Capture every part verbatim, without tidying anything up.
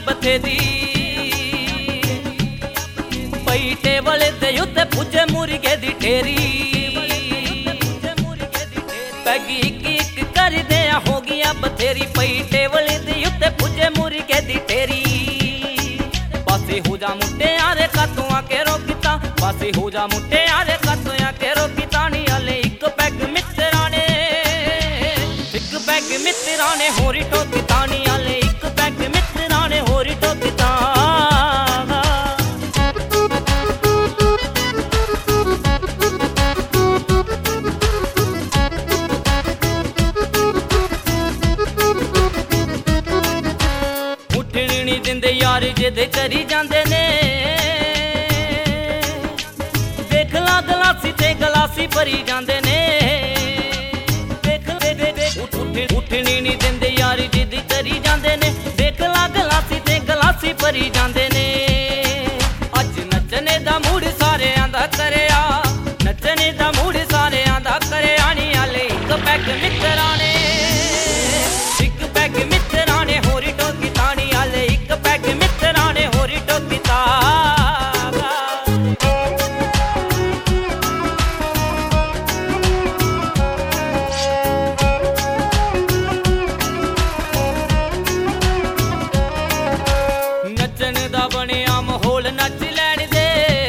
बथेरी पई टेबल दे उत्ते पुजे मुर्गे दी ढेरी पैगी इक इक कर दे हो गया बथेरी पई टेबल दे उत्ते पुजे मुर्गे दी ढेरी पासे हो जा मुट्टे आरे कातों आके रोकिता पासे हो जा मुट्टे आरे कातों आके रोकिता नी आले इक पैग मित्रा ने इक पैग मित्रा ने होरी ठोकिता नी आले इक पैग मित्रा ने होरी ठोकिता उठनी नहीं दिंदे यार जिदे करी जांदे ने देख ला गलासी ते गलासी भरी जांदे ने देख उठनी नहीं दिंदे यार जिद करी जांदे ने देख ला गलासी ते गलासी भरी जांदे ने अज नचने दा मूड सारे आंदा करया नचने दा मूड सारे आंदा करया नी आले इक पैग मित्रा ने इक पैग मित्रा ने होरी ठोकिता नी आले इक पैग मित्रा ने होरी ठोकिता नचन दा बनिया माहौल नच लैण दे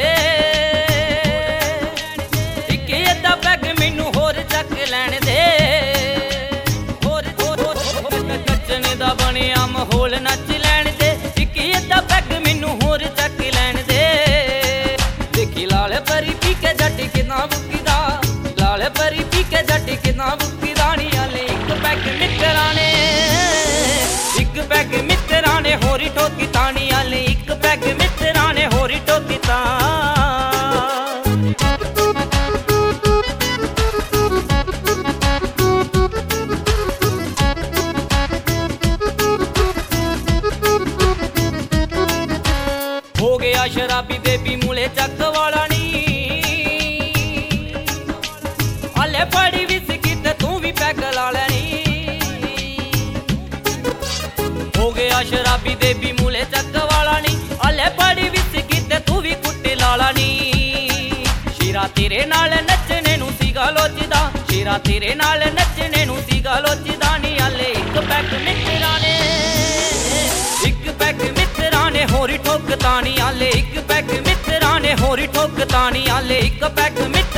इक अद्धा पैग मैनू होर चक लैण दे होर नचन दा बनिया माहौल नच लैण दे इक अद्धा पैग मैनू होर चक लैण दे देखी लाल परी पी के जट कितना बुक्कीदा लाल परी पी के जट कितना बुक्कीदा नी आले इक पैग मित्रा ने इक पैग मित्रा ने होरी ठोकिता नी आले इक पैग मित्रा ने होरी ठोकिता हो गया शराबी बेबी मूले चक वाला नी आले पड़ी विस्की ते तू भी पैग ला लैनी हो गया शराबी देवी मूले चक वाला नी आले पड़ी विस्की ते तू भी कुट्टी लाला नी शेरा तेरे नाल नचने नू सीगा लोचदा शेरा तेरे नाल नचने नू सीगा लोचदा नी आले इक पैग मित्रा ने इक पैग मित्रा ने होरी ठोकता नी आले इक पैग मित्रा ने होरी ठोकता नी आले इक पैग मित्रा